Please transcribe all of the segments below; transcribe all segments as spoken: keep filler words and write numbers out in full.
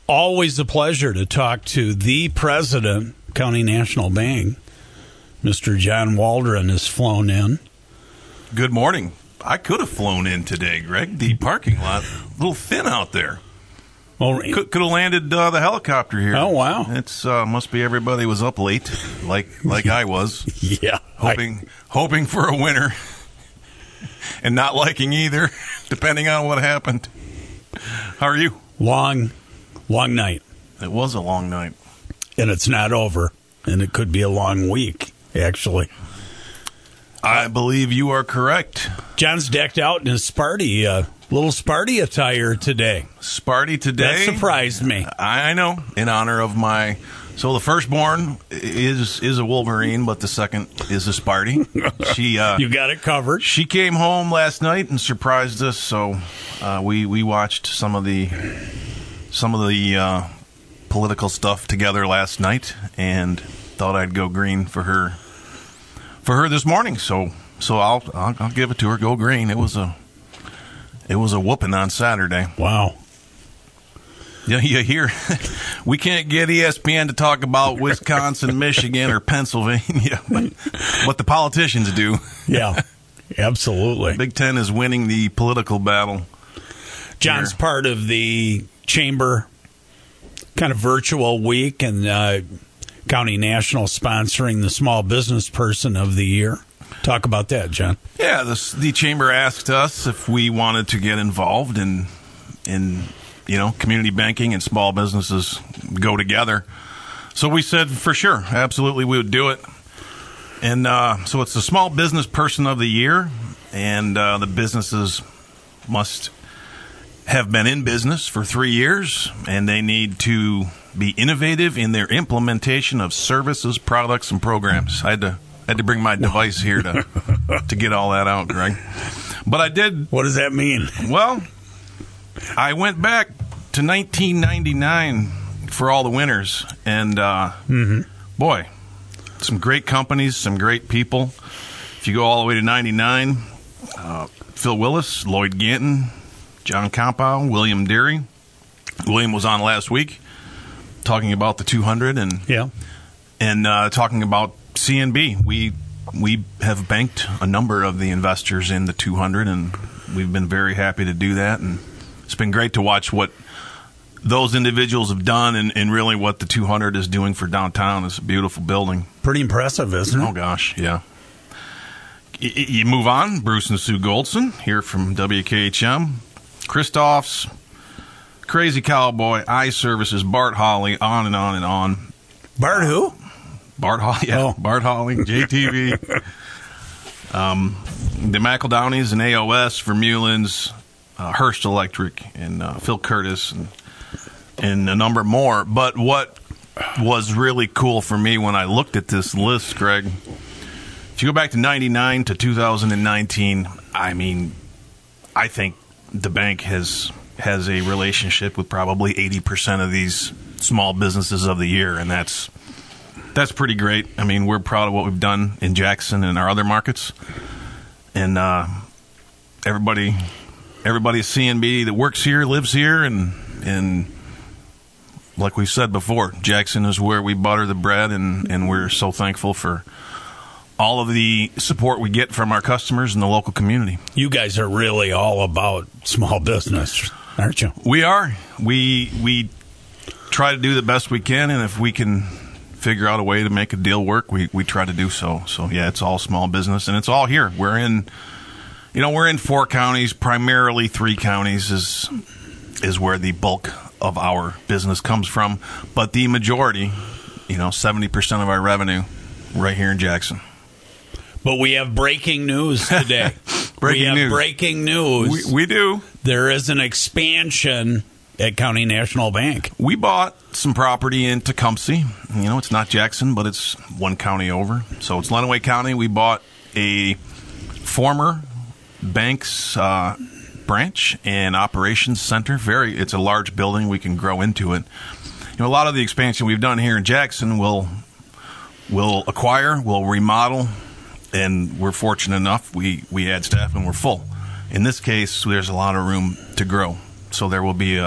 Always a pleasure to talk to the president, County National Bank. Mister John Waldron has flown in. Good morning. I could have flown in today, Greg. The parking lot, a little thin out there. Well, could, could have landed uh, the helicopter here. Oh, wow. It's uh, must be everybody was up late, like like I was. Yeah. Hoping I... hoping for a winner, and not liking either, depending on what happened. How are you? Long, long night. It was a long night. And it's not over, and it could be a long week, actually. I believe you are correct. John's decked out in his Sparty, uh, little Sparty attire today. Sparty today? That surprised me. I know, in honor of my... So the firstborn is is a Wolverine, but the second is a Sparty. She, uh, you got it covered. She came home last night and surprised us, so uh, we, we watched some of the, some of the uh, political stuff together last night and thought I'd go green for her. For her this morning, so so I'll, I'll I'll give it to her. Go green. It was a it was a whooping on Saturday. Wow. Yeah, you hear we can't get E S P N to talk about Wisconsin, Michigan, or Pennsylvania, but what the politicians do. Yeah, absolutely. Big Ten is winning the political battle. John's here. Part of the chamber kind of virtual week, and uh, County National sponsoring the Small Business Person of the Year. Talk about that, John. Yeah, this, the chamber asked us if we wanted to get involved in, in you know, community banking and small businesses go together. So we said, for sure, absolutely, we would do it. And uh, so it's the Small Business Person of the Year, and uh, the businesses must have been in business for three years, and they need to be innovative in their implementation of services, products, and programs. I had to I had to bring my device here to to get all that out, Greg. But I did. What does that mean? Well, I went back to nineteen ninety-nine for all the winners, and uh, mm-hmm. boy, some great companies, some great people. If you go all the way to ninety-nine, uh, Phil Willis, Lloyd Ganton, John Compow, William Deary. William was on last week, talking about the two hundred and yeah, and uh, talking about C N B. We we have banked a number of the investors in the two hundred, and we've been very happy to do that. And it's been great to watch what those individuals have done, and, and really what the two hundred is doing for downtown. It's a beautiful building. Pretty impressive, isn't it? Oh gosh, yeah. Y- you move on. Bruce and Sue Goldson here from W K H M, Christoph's, Crazy Cowboy, iServices, Bart Holly, on and on and on. Bart who? Bart Holly, yeah. Oh. Bart Holly, J T V. um, the McElDowneys and A O S, Vermeulen's, uh, Hearst Electric, and uh, Phil Curtis, and, and a number more. But what was really cool for me when I looked at this list, Greg, if you go back to ninety-nine to two thousand nineteen, I mean, I think the bank has... has a relationship with probably eighty percent of these small businesses of the year, and that's that's pretty great. I mean, we're proud of what we've done in Jackson and our other markets, and uh, everybody everybody at C N B that works here lives here, and and like we said before, Jackson is where we butter the bread, and, and we're so thankful for all of the support we get from our customers in the local community. You guys are really all about small business, aren't you? We are. We we try to do the best we can, and if we can figure out a way to make a deal work, we, we try to do so. So, yeah, it's all small business, and it's all here. We're in, you know, we're in four counties. Primarily three counties is is where the bulk of our business comes from. But the majority, you know, seventy percent of our revenue right here in Jackson. But we have breaking news today. breaking we have news. breaking news. We, we do. There is an expansion at County National Bank. We bought some property in Tecumseh. You know, it's not Jackson, but it's one county over. So it's Lenawee County. We bought a former bank's uh, branch and operations center. Very, it's a large building. We can grow into it. You know, a lot of the expansion we've done here in Jackson will will acquire, will remodel, and we're fortunate enough we we add staff and we're full. In this case, there's a lot of room to grow. So there will be a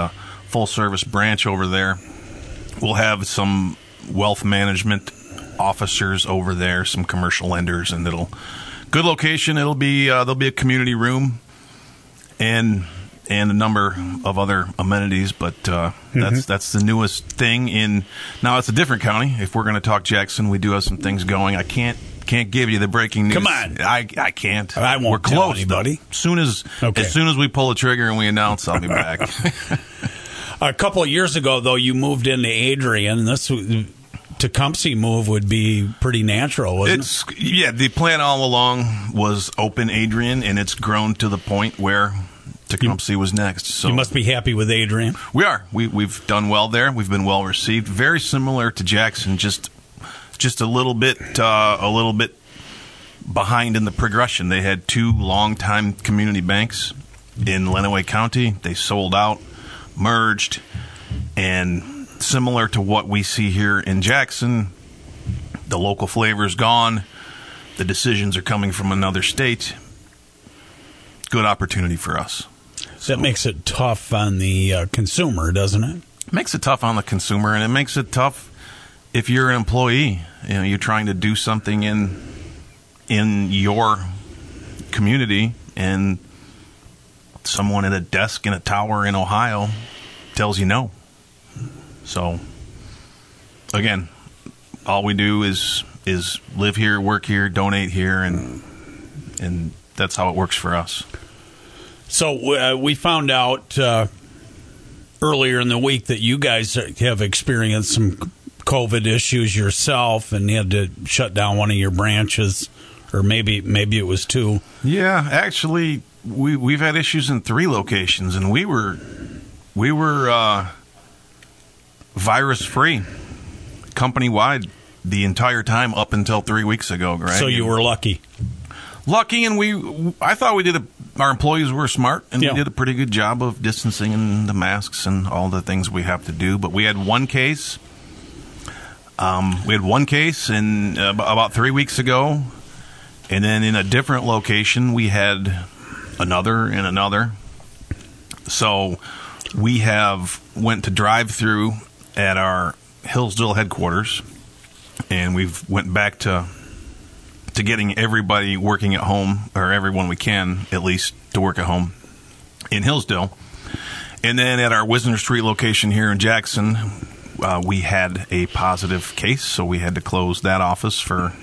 full service branch over there. We'll have some wealth management officers over there, some commercial lenders, and it'll good location. It'll be uh, there'll be a community room and and a number of other amenities. But uh, mm-hmm. that's that's the newest thing in. Now it's a different county. If we're going to talk Jackson, we do have some things going. I can't can't give you the breaking news. Come on, I I can't. I won't. We're close, tell anybody. Though. Soon as okay. as soon as we pull the trigger and we announce, I'll be back. A couple of years ago, though, you moved into Adrian. This Tecumseh move would be pretty natural, wasn't it's, it? Yeah, the plan all along was open Adrian, and it's grown to the point where Tecumseh was next. So you must be happy with Adrian. We are. We, we've done well there. We've been well received. Very similar to Jackson, just just a little bit uh, a little bit behind in the progression. They had two longtime community banks in Lenawee County. They sold out, merged, and similar to what we see here in Jackson, the local flavor's gone. The decisions are coming from another state. Good opportunity for us. That makes it tough on the uh, consumer, doesn't it? It makes it tough on the consumer, and it makes it tough if you're an employee. You know, you're trying to do something in in your community, and someone at a desk in a tower in Ohio tells you no. So, again, all we do is is live here, work here, donate here, and and that's how it works for us. So uh, we found out uh, earlier in the week that you guys have experienced some COVID issues yourself, and you had to shut down one of your branches, or maybe maybe it was two. Yeah, actually, we we've had issues in three locations, and we were we were uh, virus free, company wide, the entire time up until three weeks ago. Greg. So you were lucky. Lucky, and we I thought we did a. Our employees were smart, and yeah. we did a pretty good job of distancing and the masks and all the things we have to do. But we had one case. Um, we had one case in uh, about three weeks ago, and then in a different location we had another and another. So we have went to drive-through at our Hillsdale headquarters, and we've went back to. to getting everybody working at home, or everyone we can, at least, to work at home in Hillsdale. And then at our Wisner Street location here in Jackson, uh, we had a positive case, so we had to close that office for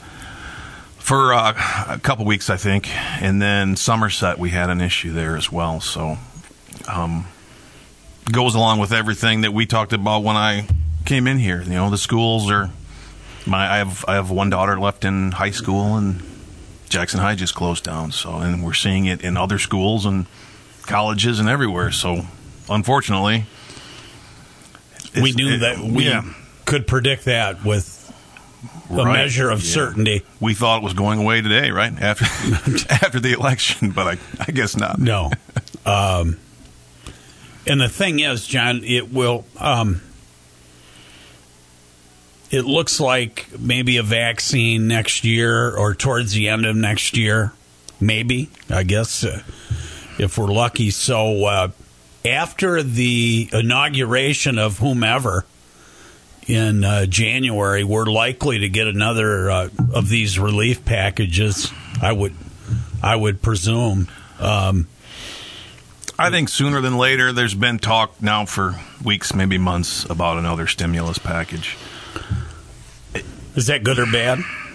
for uh, a couple weeks, I think. And then Somerset, we had an issue there as well. So um, goes along with everything that we talked about when I came in here. You know, the schools are... My, I have I have one daughter left in high school, and Jackson High just closed down. So, and we're seeing it in other schools and colleges and everywhere. So, unfortunately, we knew it, that we yeah. could predict that with a right. measure of yeah. certainty. We thought it was going away today, right after after the election, but I I guess not. No. Um, and the thing is, John, it will. Um, It looks like maybe a vaccine next year or towards the end of next year. Maybe, I guess, uh, if we're lucky. So uh, after the inauguration of whomever in uh, January, we're likely to get another uh, of these relief packages, I would, I would presume. Um, I think sooner than later. There's been talk now for weeks, maybe months, about another stimulus package. Is that good or bad?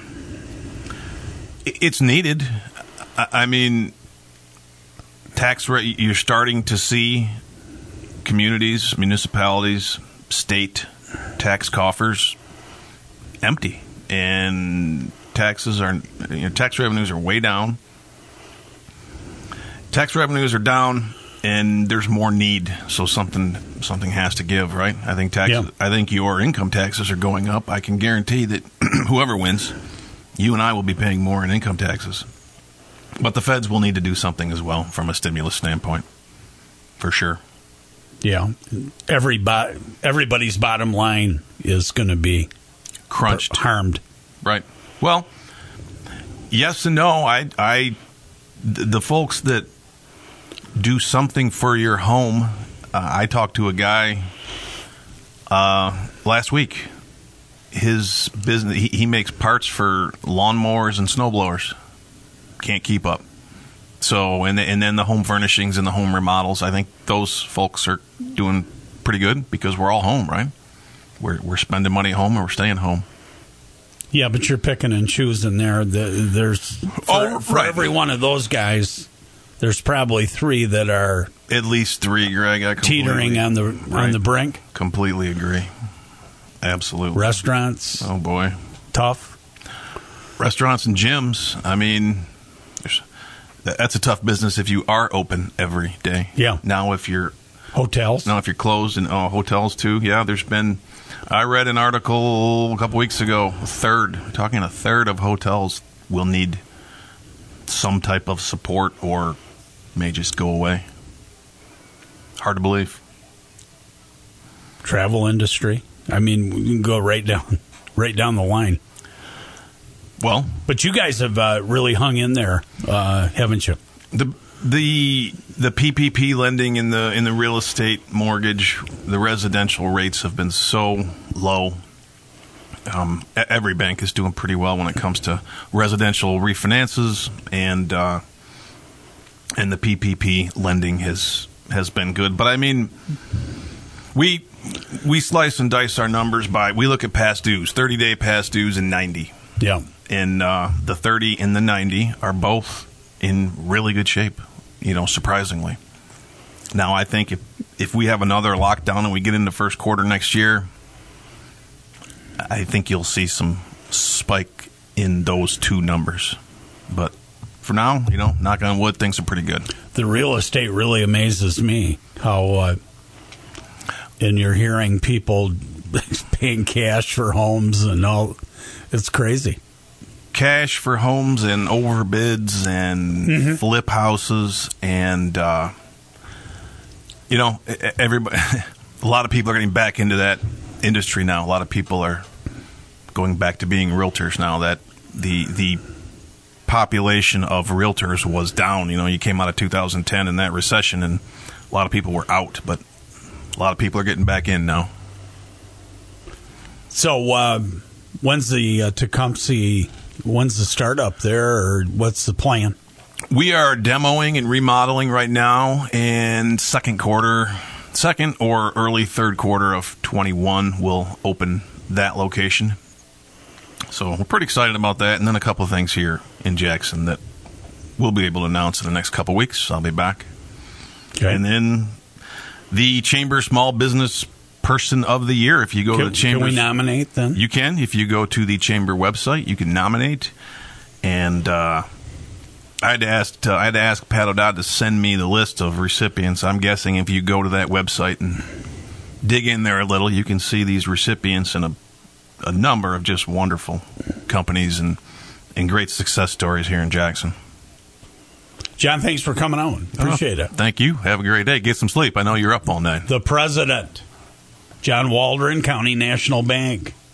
It's needed. I mean, tax rate, you're starting to see communities, municipalities, state tax coffers empty, and taxes are, you know, tax revenues are way down. Tax revenues are down, and there's more need, so something something has to give, right? I think taxes. Yeah. I think your income taxes are going up. I can guarantee that whoever wins, you and I will be paying more in income taxes. But the feds will need to do something as well from a stimulus standpoint, for sure. Yeah, everybody, everybody's bottom line is going to be crunched, harmed. Right. Well, yes and no. I, I, the folks that do something for your home, Uh, I talked to a guy uh, last week. His business, he, he makes parts for lawnmowers and snowblowers. Can't keep up. So, and, and then the home furnishings and the home remodels, I think those folks are doing pretty good because we're all home, right? We're we're spending money at home and we're staying home. Yeah, but you're picking and choosing there. The, there's for, oh, for right. every one of those guys, there's probably three that are at least three, Greg. I teetering on the right. on the brink. Completely agree. Absolutely. Restaurants. Oh boy, tough. Restaurants and gyms. I mean, that's a tough business if you are open every day. Yeah. Now if you're hotels. Now if you're closed and oh, hotels too. Yeah, there's been. I read an article a couple weeks ago. A third, talking a third of hotels will need some type of support or may just go away. Hard to believe. Travel industry. I mean, we can go right down, right down the line. Well, but you guys have uh, really hung in there, uh, haven't you? The the the P P P lending in the in the real estate mortgage, the residential rates have been so low. Um, every bank is doing pretty well when it comes to residential refinances, and uh, and the P P P lending has has been good. But I mean, we we slice and dice our numbers by we look at past dues, thirty day past dues, and ninety. Yeah. And uh, the thirty and the ninety are both in really good shape, you know, surprisingly. Now, I think if, if we have another lockdown and we get into first quarter next year, I think you'll see some spike in those two numbers. But for now, you know, knock on wood, things are pretty good. The real estate really amazes me how, uh, and you're hearing people paying cash for homes and all. It's crazy. Cash for homes and overbids and mm-hmm. flip houses and, uh, you know, everybody, a lot of people are getting back into that industry now. A lot of people are going back to being realtors now that the the population of realtors was down. You know, you came out of two thousand ten in that recession and a lot of people were out, but a lot of people are getting back in now. So, uh, when's the uh, Tecumseh, when's the startup there, or what's the plan? We are demoing and remodeling right now, and second quarter, second or early third quarter of twenty-one, we'll open that location. So we're pretty excited about that, and then a couple of things here in Jackson that we'll be able to announce in the next couple of weeks. I'll be back. Okay. And then the Chamber Small Business Person of the Year. If you go can, to the Chamber, can we nominate then? You can. If you go to the Chamber website, you can nominate. And uh, I had to ask. Uh, I had to ask Pat O'Dowd to send me the list of recipients. I'm guessing if you go to that website and dig in there a little, you can see these recipients and a, a number of just wonderful companies and and great success stories here in Jackson. John, thanks for coming on. Appreciate oh, it. Thank you. Have a great day. Get some sleep. I know you're up all night. The president, John Waldron, County National Bank.